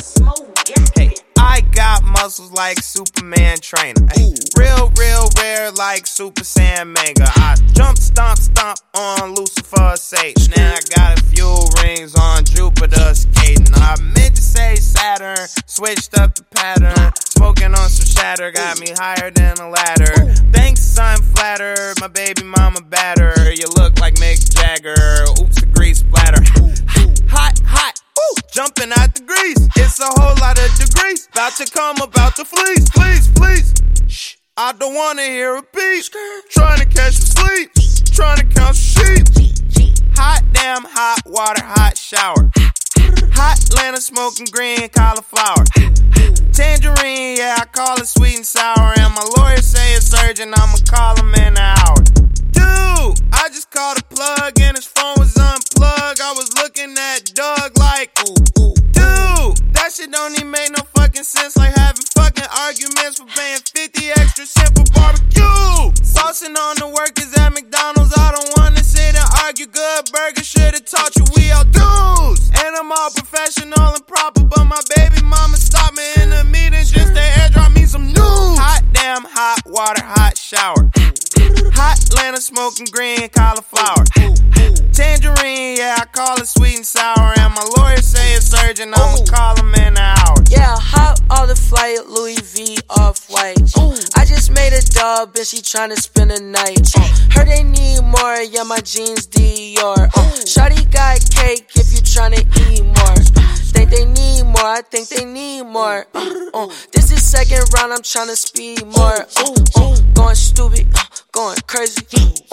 Hey, I got muscles like Superman trainer. Ay, real rare like Super Saiyan Mega. I jump, stomp on Lucifer's Satan. Now I got a few rings on Jupiter skating. I meant to say Saturn, switched up the pattern. Smoking on some shatter, got me higher than a ladder. Thanks, son, flatter, my baby mama batter. You look like Mick Jagger, oops, the grease splatter. Hot, ooh, jumping out the grease. It's a whole lot of degrees. About to come, about to fleece. Please. Shh, I don't wanna hear a beat. Trying to catch some sleep. Trying to count some sheep. Hot damn, hot water, hot shower. Hot Atlanta smoking green cauliflower. Tangerine, yeah, I call it sweet and sour. And my lawyer say it's urgent, I'ma call him in an hour. Dude, I just called a plug and his phone was unplugged. I was looking at Doug like, dude, that shit don't even make no fucking sense. Like having fucking arguments for paying 50 extra cents for barbecue. Saucing on the workers at McDonald's. I don't wanna sit and argue. Good burger should've taught you we all dudes. And I'm all professional and proper, but my baby mama stopped me in the meeting just to airdrop me some news. Hot damn, hot water, hot shower. Hot Atlanta smoking green cauliflower. Tangerine, yeah, I call it sweet and sour. And my lawyer say it's urgent, I'ma call him in an hour. Yeah, hop on the flight, Louis V off-white. I just made a dub and she tryna spend a night. Heard they need more, yeah, my jeans Dior. Shawty got cake if you tryna eat more. Think they need more, I think they need more. This is second round, I'm tryna speed more. Going stupid, going crazy.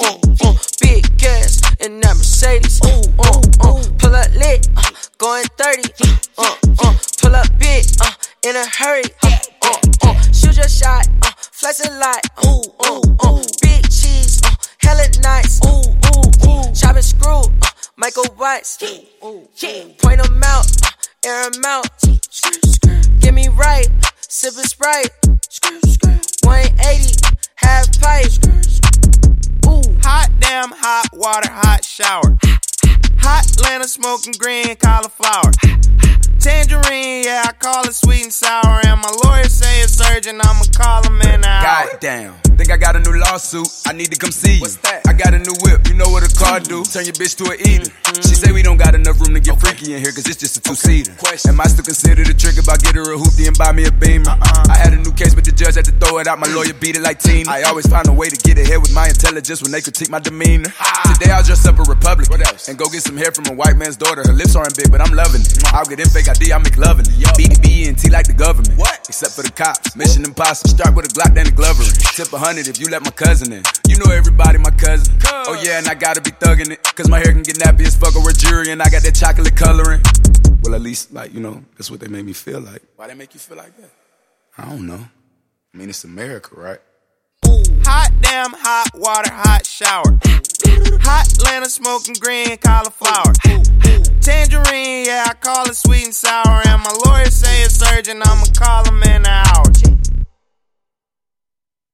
Big gas in that Mercedes. Pull up lit, going 30. Pull up big, in a hurry. Shoot your shot, flex a lot. Big cheese, hella nice. Chop and screw, Michael Watts. Point them out, air them out. Get me right, sip a Sprite. 180, half pipe. Hot damn, hot water, hot shower. Hot Atlanta smoking green cauliflower. Tangerine, yeah, I call it sweet and sour. And my lawyer say it's urgent, I'ma call him in an hour. Goddamn, think I got a new lawsuit, I need to come see you. What's that? I got a new whip, you know what a car do? Turn your bitch to an eater. She say we don't got enough room to get freaky in here, cause it's just a two-seater. Am I still considered a trick if I get her a hoopty and buy me a Beamer? I had a new case, but the judge had to throw it out. My lawyer beat it like Tina. I always find a way to get ahead with my intelligence when they critique my demeanor. Today I'll dress up a Republican. What else? And go get some hair from a white man's daughter. Her lips aren't big, but I'm loving it. I'll get in fake ID, I'll make loving it. BDB&T like the government. What? Except for the cops. Mission impossible. Start with a Glock, then a Glover. Tip 100 if you let my cousin in. You know everybody my cousin. Oh yeah, and I gotta be thugging it, cause my hair can get nappy as fuck or jury, and I got that chocolate coloring. Well, at least, like, you know, that's what they made me feel like. Why they make you feel like that? I don't know. I mean, it's America, right? Hot damn, hot water, hot shower. Hot Atlanta smoking green cauliflower. Tangerine, yeah, I call it sweet and sour. And my lawyer say it's urgent, I'ma call him in an hour.